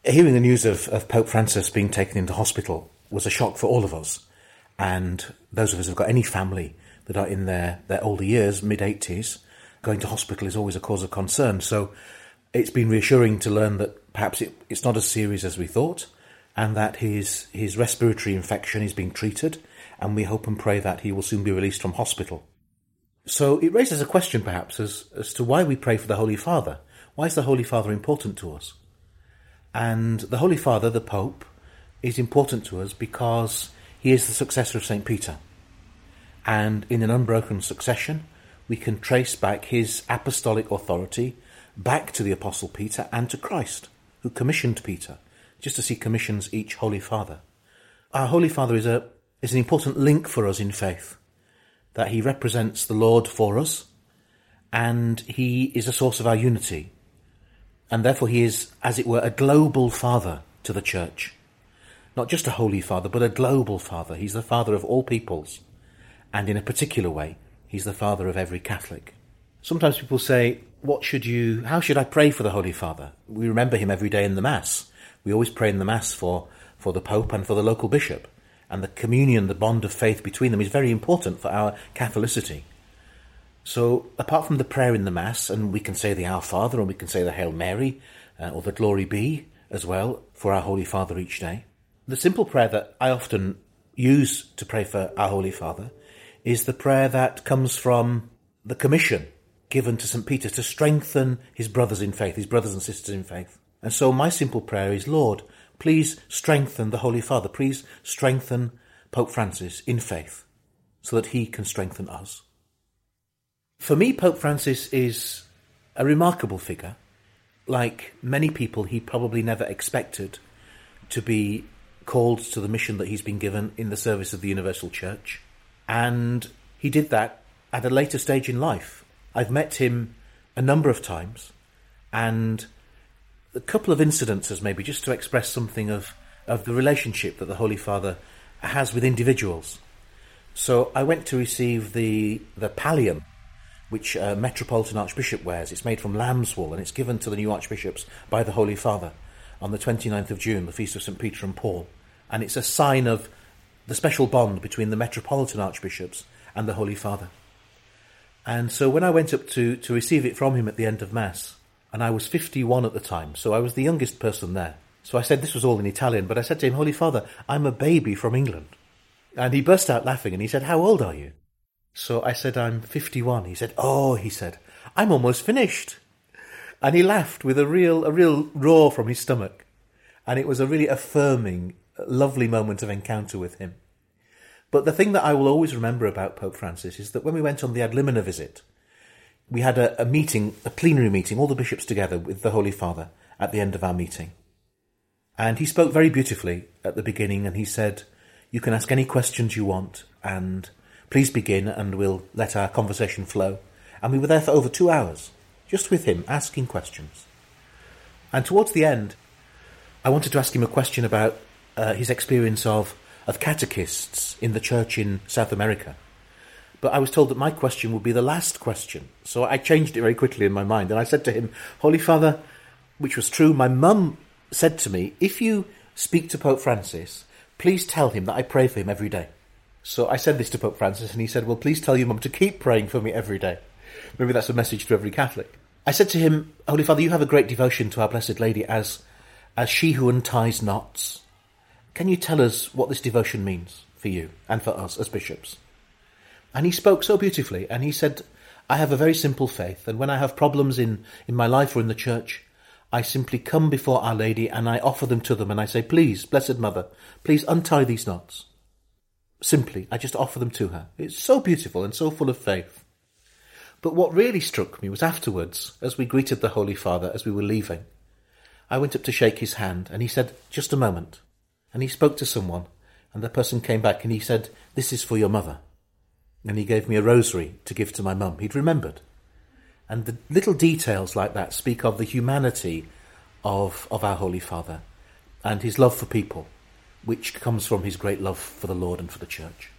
Hearing the news of Pope Francis being taken into hospital was a shock for all of us. And those of us who've got any family that are in their older years, mid-80s, going to hospital is always a cause of concern. So it's been reassuring to learn that perhaps it's not as serious as we thought, and that his respiratory infection is being treated, and we hope and pray that he will soon be released from hospital. So it raises a question perhaps as to why we pray for the Holy Father. Why is the Holy Father important to us? And the Holy Father, the Pope, is important to us because he is the successor of St. Peter. And in an unbroken succession, we can trace back his apostolic authority back to the Apostle Peter and to Christ, who commissioned Peter, just as he commissions each Holy Father. Our Holy Father is an important link for us in faith, that he represents the Lord for us, and he is a source of our unity. And therefore he is, as it were, a global father to the Church. Not just a Holy Father, but a global Father. He's the Father of all peoples. And in a particular way, he's the Father of every Catholic. Sometimes people say, how should I pray for the Holy Father? We remember him every day in the Mass. We always pray in the Mass for the Pope and for the local bishop. And the communion, the bond of faith between them is very important for our Catholicity. So, apart from the prayer in the Mass, and we can say the Our Father, and we can say the Hail Mary, or the Glory Be, as well, for our Holy Father each day, the simple prayer that I often use to pray for our Holy Father is the prayer that comes from the commission given to St. Peter to strengthen his brothers in faith, his brothers and sisters in faith. And so my simple prayer is, Lord, please strengthen the Holy Father, please strengthen Pope Francis in faith, so that he can strengthen us. For me, Pope Francis is a remarkable figure. Like many people, he probably never expected to be called to the mission that he's been given in the service of the Universal Church. And he did that at a later stage in life. I've met him a number of times, and a couple of incidences maybe just to express something of the relationship that the Holy Father has with individuals. So I went to receive the pallium, which a Metropolitan Archbishop wears. It's made from lamb's wool, and it's given to the new archbishops by the Holy Father on the 29th of June, the feast of St. Peter and Paul. And it's a sign of the special bond between the Metropolitan Archbishops and the Holy Father. And so when I went up to receive it from him at the end of Mass, and I was 51 at the time, so I was the youngest person there. So I said, this was all in Italian, but I said to him, Holy Father, I'm a baby from England. And he burst out laughing, and he said, how old are you? So I said, I'm 51. He said, I'm almost finished. And he laughed with a real roar from his stomach. And it was a really affirming, lovely moment of encounter with him. But the thing that I will always remember about Pope Francis is that when we went on the Ad Limina visit, we had a meeting, a plenary meeting, all the bishops together with the Holy Father at the end of our meeting. And he spoke very beautifully at the beginning, and he said, you can ask any questions you want, and please begin, and we'll let our conversation flow. And we were there for over 2 hours, just with him, asking questions. And towards the end, I wanted to ask him a question about his experience of catechists in the church in South America. But I was told that my question would be the last question. So I changed it very quickly in my mind. And I said to him, Holy Father, which was true, my mum said to me, if you speak to Pope Francis, please tell him that I pray for him every day. So I said this to Pope Francis, and he said, well, please tell your mum to keep praying for me every day. Maybe that's a message to every Catholic. I said to him, Holy Father, you have a great devotion to our Blessed Lady as she who unties knots. Can you tell us what this devotion means for you and for us as bishops? And he spoke so beautifully, and he said, I have a very simple faith, and when I have problems in my life or in the church, I simply come before Our Lady and I offer them to them, and I say, please, Blessed Mother, please untie these knots. Simply, I just offer them to her. It's so beautiful and so full of faith. But what really struck me was afterwards, as we greeted the Holy Father, as we were leaving, I went up to shake his hand, and he said, just a moment. And he spoke to someone, and the person came back, and he said, this is for your mother. And he gave me a rosary to give to my mum. He'd remembered. And the little details like that speak of the humanity of our Holy Father and his love for people, which comes from his great love for the Lord and for the Church.